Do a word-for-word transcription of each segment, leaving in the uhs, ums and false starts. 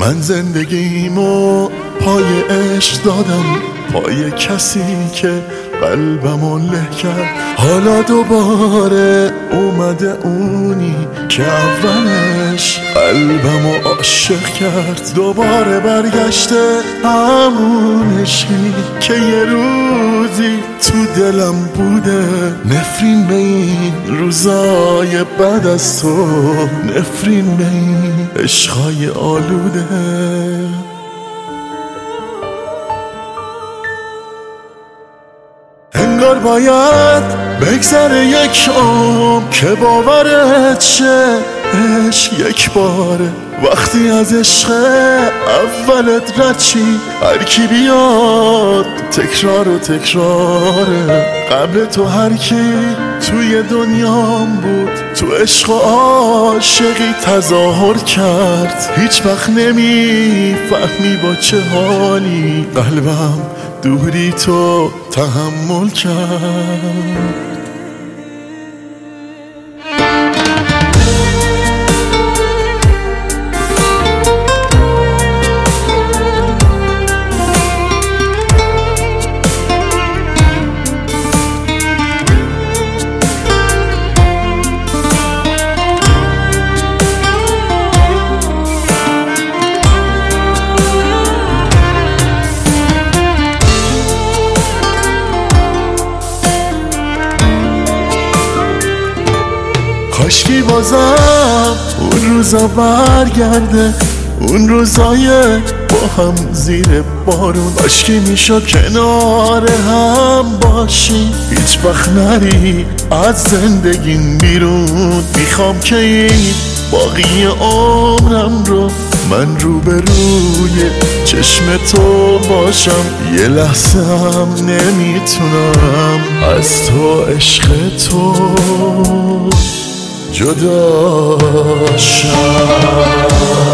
من زندگیمو پای عشق دادم، پای کسی که قلبمو له کرد. حالا دوباره اومده اونی که اولش قلبمو عاشق کرد. دوباره برگشته همون عشقی که یه روزی تو دلم بوده. نفرین به این روزای بعد از تو، نفرین به این عشقای آلوده. انگار باید بگذره یک عمر که باورت شه عشق یک باره. وقتی از عشق اولت رد چی، هر کی بیاد تکرار و تکراره. قبل تو هر کی توی دنیام بود، تو عشق و عاشقی تظاهر کرد. هیچ وقت نمیفهمی با چه حالی قلبم دوری تو تحمل کرد. کاشکی بازم اون روزا برگرده، اون روزای با هم زیر بارون. کاشکی میشد کنار هم باشی، هیچ وقت نری از زندگیم بیرون. میخوام که این باقی عمرم رو من روبروی چشم تو باشم. یه لحظه هم نمیتونم از تو عشق تو جدا شم.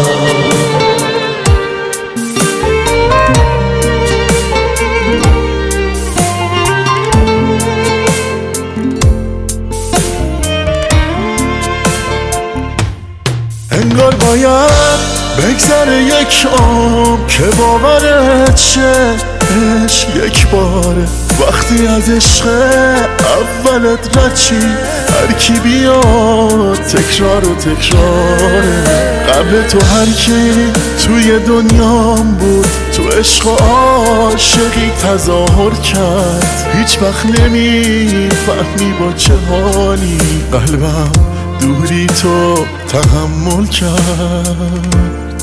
انگار باید بگذره یک عمر که باورت شه عشق یک باره. وقتی از عشق اولت رد چی، هر کی بیاد تکرار و تکراره. قبل تو هر کی توی دنیام بود، تو عشق و عاشقی تظاهر کرد. هیچ وقت نمیفهمی با چه حالی قلبم دوری تو تحمل کرد.